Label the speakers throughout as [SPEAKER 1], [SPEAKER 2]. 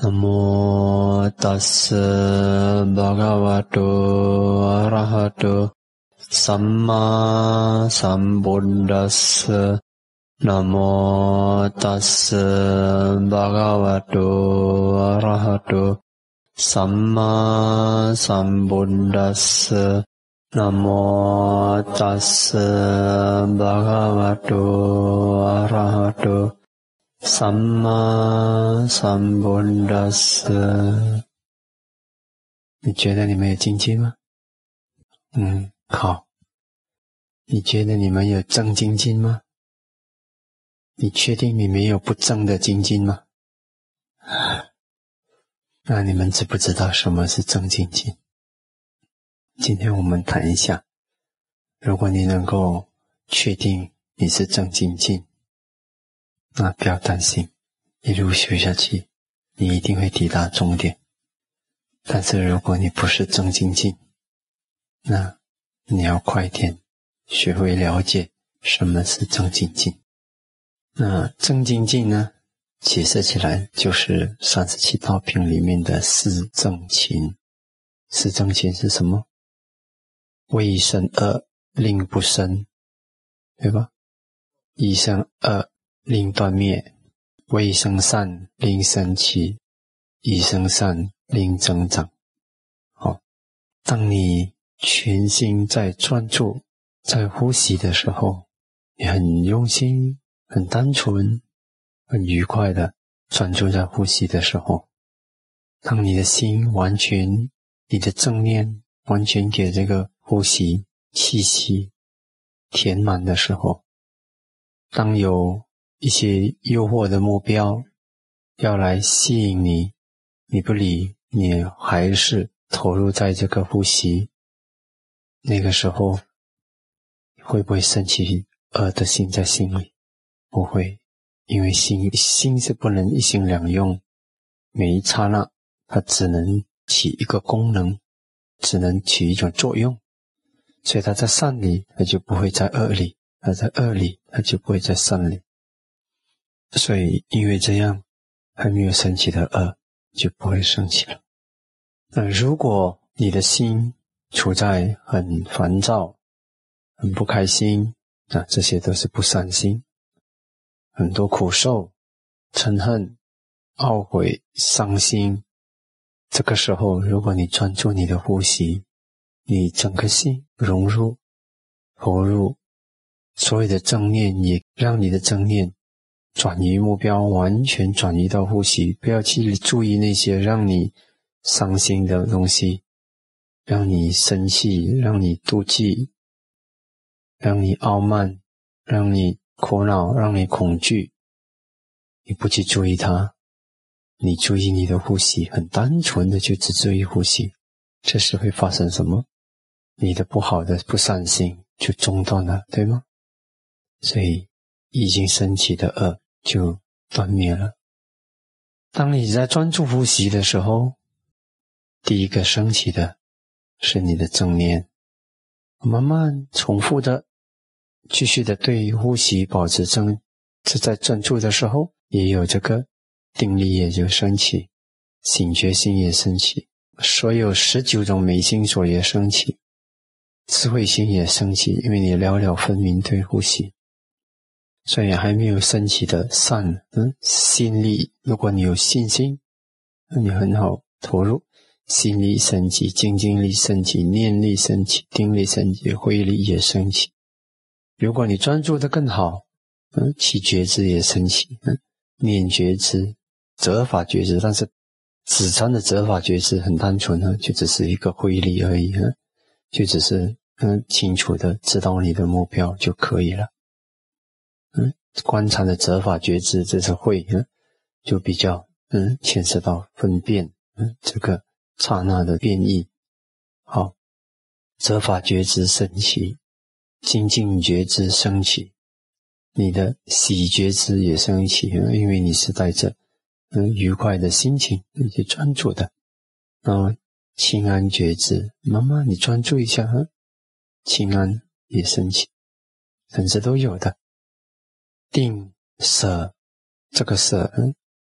[SPEAKER 1] Namo tassa bhagavato arahato samma sambuddhassa. Namo tassa bhagavato arahato samma sambuddhassa. Namo tassa bhagavato arahato Samma Sambuddhassa。你觉得你们有精进吗？好。你觉得你们有正精进吗？你确定你没有不正的精进吗？那你们知不知道什么是正精进？今天我们谈一下，如果你能够确定你是正精进，那不要担心，一路学下去，你一定会抵达终点。但是如果你不是正精进，那你要快点学会了解什么是正精进。那正精进呢，解释起来就是37道品里面的四正勤。四正勤是什么？未生恶，令不生，对吧？一生恶，令断灭；未生善，令生起；已生善，令增长。好，当你全心在专注在呼吸的时候，你很用心很单纯很愉快的专注在呼吸的时候，当你的心完全你的正念完全给这个呼吸气息填满的时候，当有一些诱惑的目标要来吸引你，你不理，你还是投入在这个呼吸，那个时候会不会升起恶的心在心里？不会，因为心是不能一心两用，每一刹那它只能起一个功能，只能起一种作用，所以它在善里它就不会在恶里，它在恶里它就不会在善里。所以因为这样还没有升起的恶就不会升起了。那如果你的心处在很烦躁很不开心，那这些都是不善心，很多苦受嗔恨懊悔伤心。这个时候如果你专注你的呼吸，你整个心融入投入，所有的正念也让你的正念转移目标，完全转移到呼吸，不要去注意那些让你伤心的东西，让你生气，让你妒忌，让你傲慢，让你苦恼，让你恐惧。你不去注意它，你注意你的呼吸，很单纯的就只注意呼吸，这时会发生什么？你的不好的不善心就中断了，对吗？所以已经升起的恶就断灭了。当你在专注呼吸的时候，第一个升起的是你的正念，慢慢重复的继续的对呼吸保持在专注的时候，也有这个定力也就升起，醒觉心也升起，所有19种美心所也升起，智慧心也升起，因为你了了分明对呼吸。所以还没有升起的善心力，如果你有信心，你很好投入，心力升起，精进力升起，念力升起，定力升起，慧力也升起。如果你专注的更好，起觉知也升起，念觉知，责法觉知，但是子禅的责法觉知很单纯，就只是一个慧力而已，就只是清楚的知道你的目标就可以了。观察的责法觉知，这是慧，就比较牵涉到分辨这个刹那的变异。好，责法觉知升起，精进觉知升起，你的喜觉知也升起，因为你是带着愉快的心情你去专注的。然后清安觉知，慢慢你专注一下，清安也升起，甚至都有的。定舍，这个舍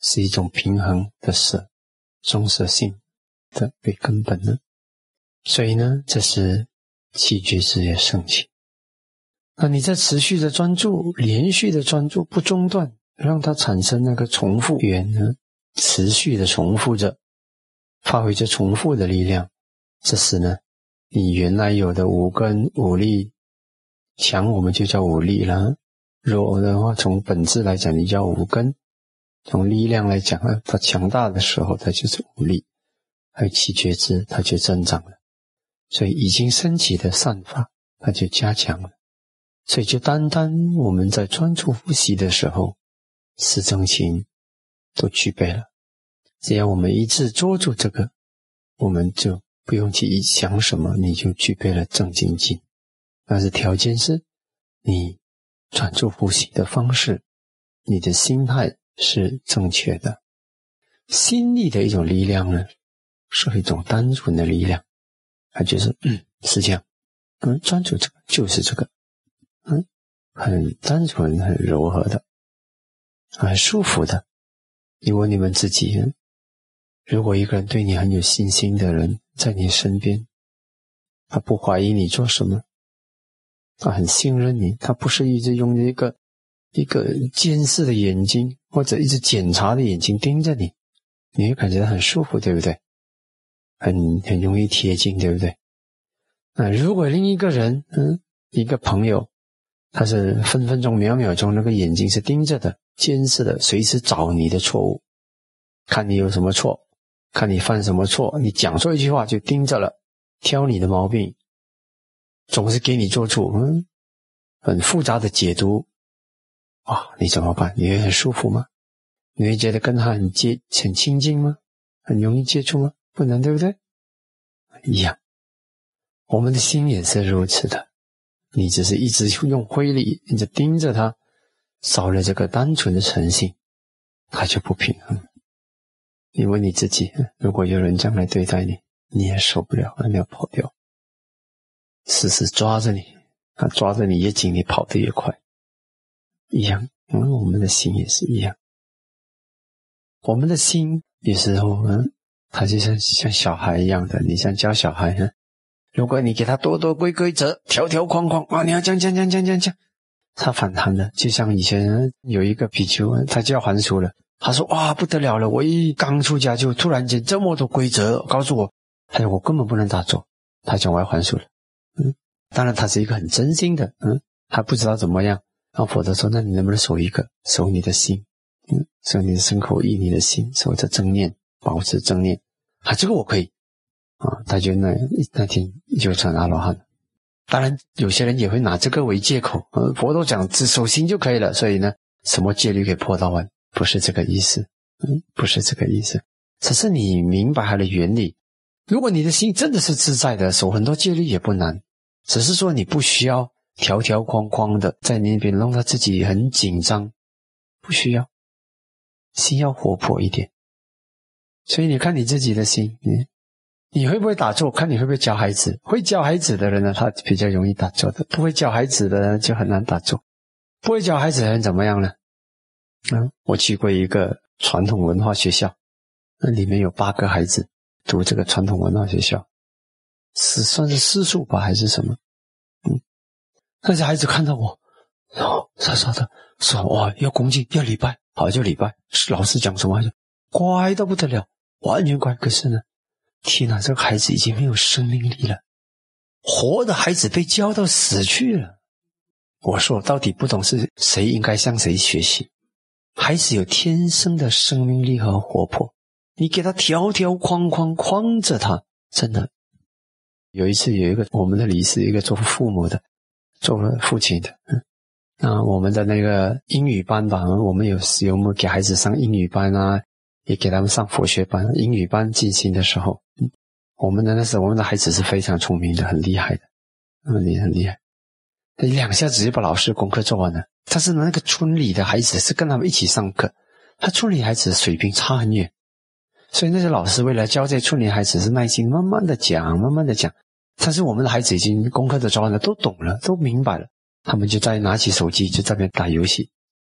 [SPEAKER 1] 是一种平衡的舍，中舍性的最根本的。所以呢，这是七觉支也升起。那你在持续的专注，连续的专注，不中断，让它产生那个重复缘呢，持续的重复着，发挥着重复的力量。这时呢，你原来有的五根五力，强我们就叫五力了，弱的话从本质来讲你叫五根，从力量来讲呢，它强大的时候它就是五力，还有七觉支它就增长了。所以已经升起的善法它就加强了。所以就单单我们在专注呼吸的时候，四正勤都具备了。只要我们一直捉住这个，我们就不用去想什么，你就具备了正精进。但是条件是你专注呼吸的方式，你的心态是正确的。心力的一种力量呢，是一种单纯的力量，它就是是这样，专注这个就是这个，很单纯很柔和的，很舒服的。你问你们自己，如果一个人对你很有信心的人在你身边，他不怀疑你做什么，他很信任你，他不是一直用一个监视的眼睛或者一直检查的眼睛盯着你，你会感觉到很舒服，对不对？很容易贴近，对不对？如果另一个人一个朋友，他是分分钟秒秒钟那个眼睛是盯着的，监视的，随时找你的错误，看你有什么错，看你犯什么错，你讲错一句话就盯着了，挑你的毛病，总是给你做出很复杂的解读。你怎么办？你会很舒服吗？你会觉得跟他很亲近吗？很容易接触吗？不能，对不对？一样，我们的心也是如此的。你只是一直用慧力一直盯着它，少了这个单纯的诚信，它就不平衡。你问你自己，如果有人这样来对待你，你也受不了，你要跑掉，死死抓着你，他抓着你越紧，你跑得越快。一样，我们的心也是一样。我们的心有时候它就像小孩一样的，你像教小孩如果你给他多规则条条框框你要这样，他反弹的。就像以前有一个比丘，他就要还俗了，他说不得了了，我一刚出家就突然间这么多规则告诉我，我根本不能打坐，他讲我要还俗了。当然他是一个很真心的，他不知道怎么样。然后佛陀说，那你能不能守一个，守你的心，守你的身口意，你的心，守着正念，保持正念。这个我可以他就那天就成阿罗汉。当然有些人也会拿这个为借口，佛陀讲只守心就可以了，所以呢什么戒律可以破到完，不是这个意思，不是这个意思。只是你明白它的原理。如果你的心真的是自在的，守很多戒律也不难，只是说你不需要条条框框的在那边弄到自己很紧张，不需要，心要活泼一点。所以你看你自己的心，你会不会打坐，看你会不会教孩子。会教孩子的人呢，他比较容易打坐的，不会教孩子的人就很难打坐。不会教孩子的人怎么样呢？我去过一个传统文化学校，那里面有8个孩子读这个传统文化学校，算是私塾吧还是什么。那些孩子看到我傻傻的说要恭敬要礼拜，好就礼拜，老师讲什么就乖到不得了，完全乖。可是呢，天哪，这个孩子已经没有生命力了，活的孩子被教到死去了。我说到底不懂是谁应该向谁学习。孩子有天生的生命力和活泼，你给他条条框框框着他，真的。有一次有一个我们的理事，一个做父母的，做父亲的，那我们的那个英语班吧，我们有给孩子上英语班也给他们上佛学班。英语班进行的时候，我们的孩子是非常聪明的，很厉害的，很厉害。他2下子就把老师功课做完了。但是那个村里的孩子是跟他们一起上课，他村里孩子的水平差很远，所以那些老师为了教这村里孩子是耐心慢慢的讲。但是我们的孩子已经功课都做完了，都懂了，都明白了，他们就在拿起手机就在那边打游戏。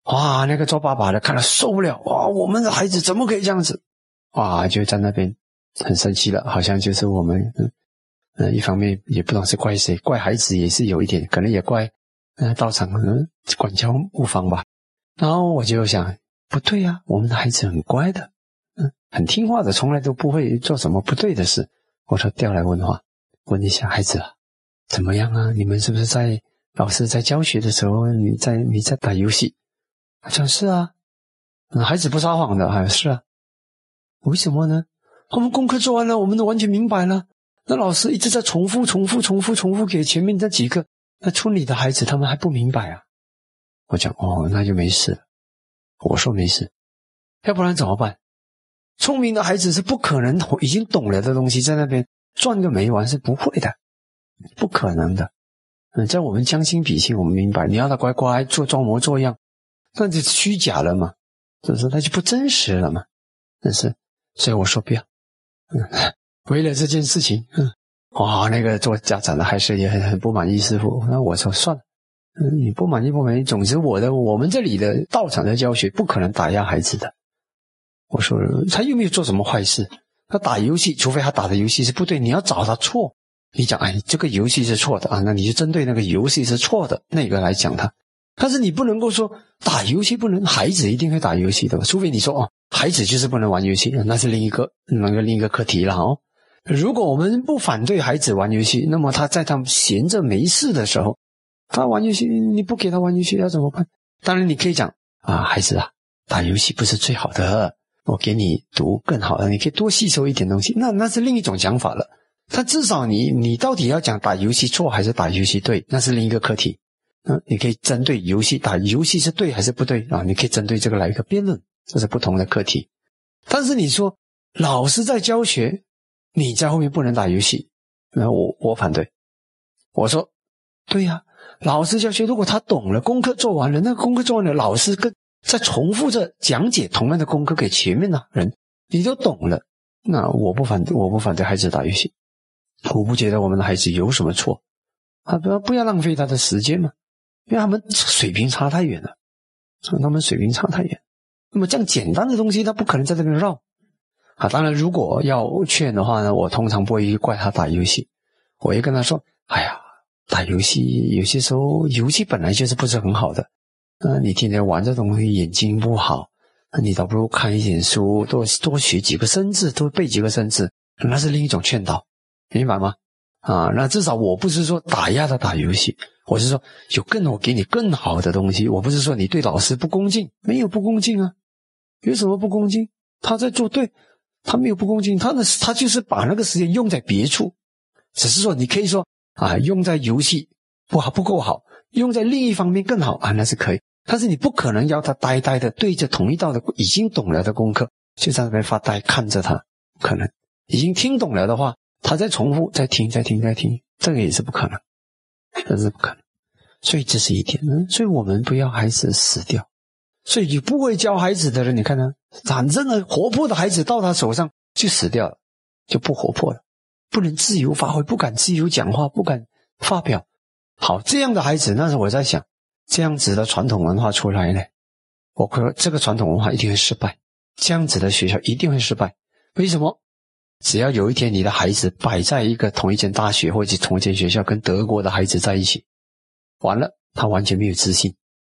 [SPEAKER 1] 哇，那个做爸爸的看了受不了，哇，我们的孩子怎么可以这样子？哇，就在那边很生气了，好像就是我们一方面也不懂是怪谁，怪孩子也是有一点，可能也怪道场管教无方吧。然后我就想，不对啊，我们的孩子很乖的，很听话的，从来都不会做什么不对的事。我说调来问话，问一下孩子啊，怎么样啊？你们是不是在老师在教学的时候，你在打游戏？他讲是啊，孩子不撒谎的，是啊。为什么呢？我们功课做完了，我们都完全明白了。那老师一直在重复给前面那几个，那村里的孩子他们还不明白啊。我讲那就没事了。我说没事，要不然怎么办？聪明的孩子是不可能已经懂了的东西在那边转个没完，是不会的，不可能的。在我们将心比心，我们明白，你要他乖乖做装模作样，那就虚假了嘛，就是那就不真实了嘛。但是，所以我说不要。为了这件事情，那个做家长的还是也很不满意师父。那我说算了，你不满意，总之我们这里的道场的教学不可能打压孩子的。我说他又没有做什么坏事，他打游戏，除非他打的游戏是不对，你要找他错。你讲这个游戏是错的啊，那你就针对那个游戏是错的那个来讲他。但是你不能够说打游戏不能，孩子一定会打游戏的，除非你说孩子就是不能玩游戏，那是另一个课题了哦。如果我们不反对孩子玩游戏，那么他在他闲着没事的时候，他玩游戏，你不给他玩游戏要怎么办？当然你可以讲孩子啊，打游戏不是最好的，我给你读更好的，你可以多吸收一点东西，那是另一种讲法了。他至少你到底要讲打游戏错还是打游戏对，那是另一个课题。你可以针对游戏打游戏是对还是不对啊？你可以针对这个来一个辩论，这是不同的课题。但是你说老师在教学，你在后面不能打游戏，那我反对。我说对呀，老师教学，如果他懂了，功课做完了，那个功课做完了，老师在重复着讲解同样的功课给前面的人，你都懂了，那我不反对孩子打游戏，我不觉得我们的孩子有什么错不要浪费他的时间嘛。因为他们水平差太远了，那么这样简单的东西他不可能在这边绕当然如果要劝的话呢，我通常不会怪他打游戏，我会跟他说打游戏有些时候游戏本来就是不是很好的，你天天玩这东西眼睛不好，你倒不如看一点书，多学几个生字，多背几个生字，那是另一种劝导，明白吗？那至少我不是说打压他打游戏，我是说我给你更好的东西。我不是说你对老师不恭敬，没有不恭敬啊，有什么不恭敬？他在做对，他没有不恭敬，他就是把那个时间用在别处，只是说你可以说用在游戏不够好，用在另一方面更好那是可以。但是你不可能要他呆呆的对着同一道的已经懂了的功课就在那边发呆看着他，不可能。已经听懂了的话，他再重复再听，这个也是不可能，所以这是一点。所以我们不要孩子死掉。所以你不会教孩子的人，你看呢，反正呢活泼的孩子到他手上就死掉了，就不活泼了，不能自由发挥，不敢自由讲话，不敢发表。好，这样的孩子，那时候我在想，这样子的传统文化出来呢，我说这个传统文化一定会失败，这样子的学校一定会失败。为什么？只要有一天你的孩子摆在一个同一间大学或者同一间学校跟德国的孩子在一起，完了，他完全没有自信，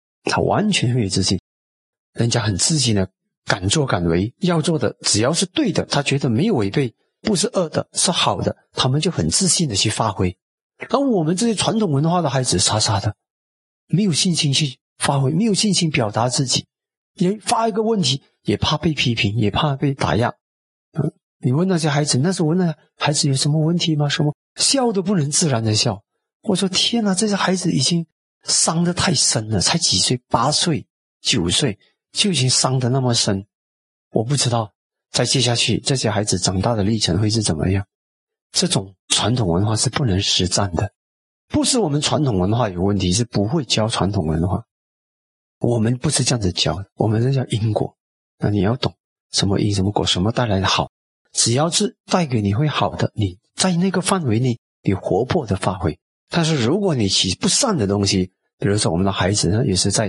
[SPEAKER 1] 人家很自信的敢作敢为，要做的只要是对的，他觉得没有违背，不是恶的，是好的，他们就很自信的去发挥。而我们这些传统文化的孩子傻傻的，没有信心去发挥，没有信心表达自己，也发一个问题也怕被批评，也怕被打压。你问那些孩子，那时候问那孩子有什么问题吗？什么笑都不能自然的笑。我说天哪，这些孩子已经伤得太深了，才几岁，8岁9岁就已经伤得那么深。我不知道再接下去这些孩子长大的历程会是怎么样。这种传统文化是不能实战的，不是我们传统文化有问题，是不会教传统文化。我们不是这样子教的，我们是叫因果。那你要懂什么因什么果，什么带来的好，只要是带给你会好的，你在那个范围内你活泼的发挥。但是如果你起不善的东西，比如说我们的孩子呢，也是在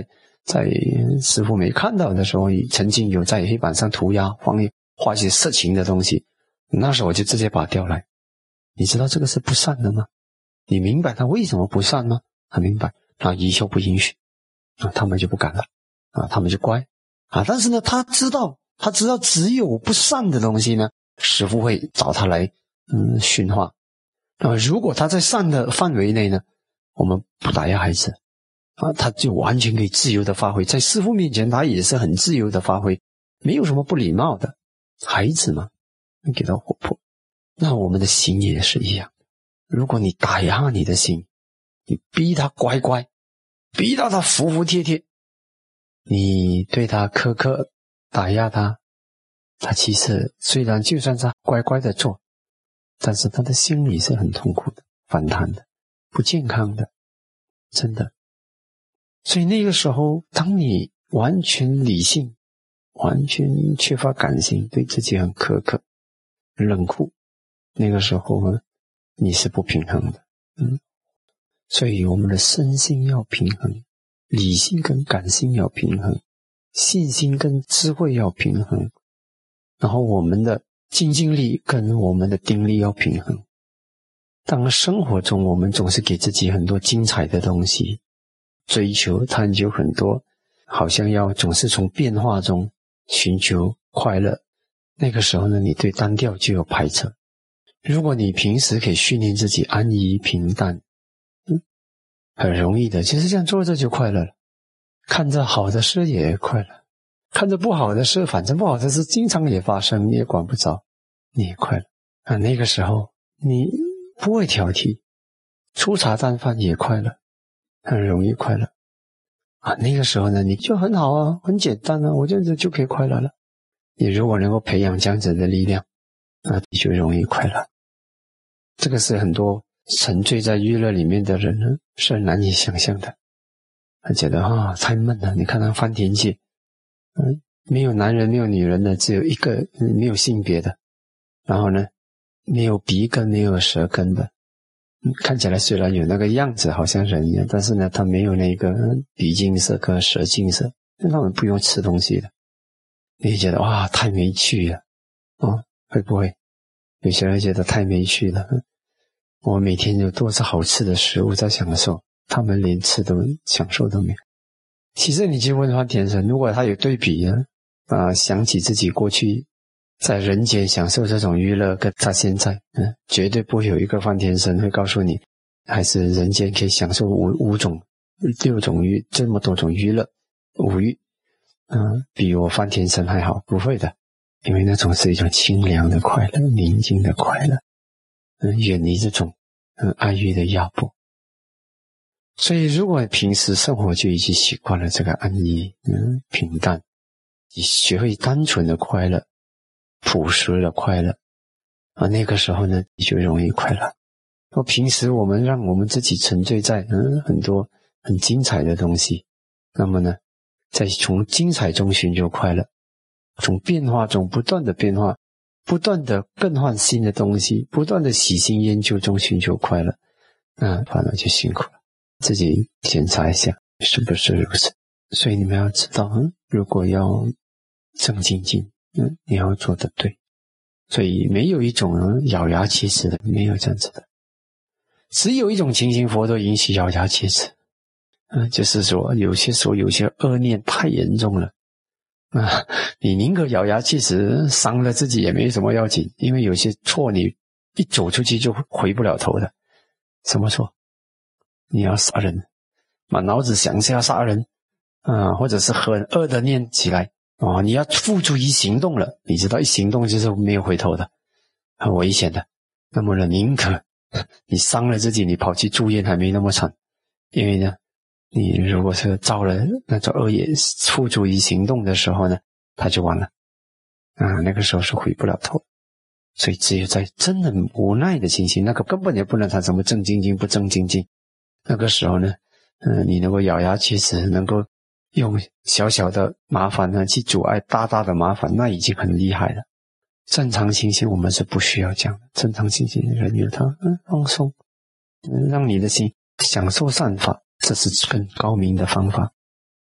[SPEAKER 1] 在师父没看到的时候，曾经有在黑板上涂鸦，画一些色情的东西，那时候我就直接把它调来。你知道这个是不善的吗？你明白他为什么不善吗？他明白，那以后不允许，他们就不敢了，他们就乖，但是呢，他知道只有不善的东西呢，师父会找他来训话。如果他在善的范围内呢，我们不打压孩子他就完全可以自由的发挥，在师父面前他也是很自由的发挥，没有什么不礼貌的。孩子嘛，你给他活泼。那我们的心也是一样，如果你打压你的心，你逼他乖乖，逼到他服服帖帖，你对他苛刻打压他其实虽然就算是乖乖的做，但是他的心里是很痛苦的，反弹的，不健康的，真的。所以那个时候，当你完全理性，完全缺乏感性，对自己很苛刻、冷酷，那个时候呢，你是不平衡的。所以我们的身心要平衡，理性跟感性要平衡，信心跟智慧要平衡，然后我们的精进力跟我们的定力要平衡。当生活中我们总是给自己很多精彩的东西，追求探究很多，好像要总是从变化中寻求快乐，那个时候呢，你对单调就有排斥。如果你平时可以训练自己安逸平淡，很容易的，其实这样做着就快乐了。看着好的事也快乐，看着不好的事，反正不好的事经常也发生，你也管不着，你也快乐。那个时候你不会挑剔，粗茶淡饭也快乐，很容易快乐。那个时候呢，你就很好啊，很简单啊，我这样子就可以快乐了。你如果能够培养这样子的力量，你就容易快乐。这个是很多沉醉在娱乐里面的人呢，是很难以想象的。他觉得太闷了。你看那翻天界，没有男人没有女人的，只有一个，没有性别的，然后呢，没有鼻根没有舌根的，看起来虽然有那个样子好像人一样，但是呢，他没有那个鼻镜色跟舌镜色，他们不用吃东西的。你会觉得哇，太没趣了会不会有些人觉得太没趣了？我每天有多少好吃的食物在享受，他们连吃都享受都没有。其实你去问翻天神，如果他有对比呢，想起自己过去在人间享受这种娱乐，跟他现在绝对不会有一个翻天神会告诉你，还是人间可以享受五种六种这么多种娱乐五欲比我翻天神还好，不会的。因为那种是一种清凉的快乐，宁静的快乐，远离这种爱欲的压迫。所以如果平时生活就已经习惯了这个安逸平淡，你学会单纯的快乐，朴实的快乐那个时候呢，你就容易快乐。平时我们让我们自己沉醉在很多很精彩的东西，那么呢，再从精彩中寻求快乐，从变化中不断的变化，不断的更换新的东西，不断的喜新厌旧中寻求快乐，反而就辛苦了。自己检查一下是不是如此。所以你们要知道如果要正精进你要做得对。所以没有一种咬牙切齿的，没有这样子的。只有一种情形佛都允许咬牙切齿就是说有些时候有些恶念太严重了你宁可咬牙切齿，伤了自己也没什么要紧，因为有些错你一走出去就回不了头的。什么错？你要杀人，满脑子想是要杀人或者是很恶的念起来你要付诸于行动了，你知道一行动就是没有回头的，很危险的。那么呢，宁可你伤了自己，你跑去住院还没那么惨，因为呢你如果是造了那种恶业，付诸于行动的时候呢，他就完了那个时候是回不了头。所以只有在真的无奈的情形，那个根本也不能谈什么正精进不正精进，那个时候呢你能够咬牙切齿，能够用小小的麻烦呢去阻碍大大的麻烦，那已经很厉害了。正常情形我们是不需要这样的，正常情形人有他放松让你的心享受善法，这是更高明的方法。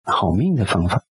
[SPEAKER 1] 好命的方法。